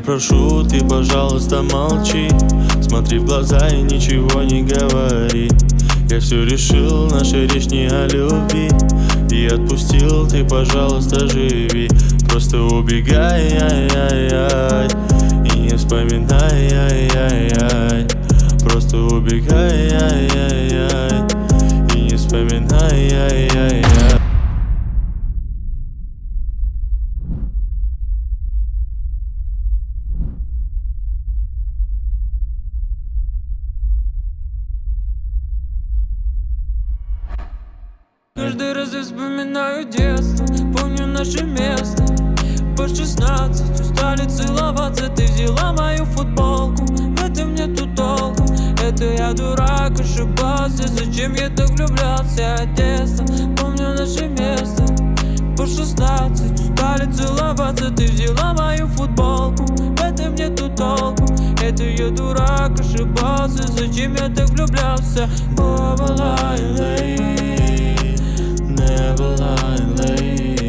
Теперь прошу, ты, пожалуйста, молчи. Смотри в глаза и ничего не говори. Я все решил, наша речь не о любви. И отпустил, ты, пожалуйста, живи. Просто убегай, ай-яй-яй, и не вспоминай, ай-яй-яй. Просто убегай, ай-яй-яй, и не вспоминай, ай-яй-яй. Каждый раз я вспоминаю детство, помню наше место. По 16 устали целоваться, ты взяла мою футболку. В этом нету толку, это я дурак, ошибался. Зачем я так влюблялся от детства? Помню наше место. По 16 устали целоваться, ты взяла мою футболку. В этом нету толку, это я дурак, ошибался. Зачем я так влюблялся? Never lie late.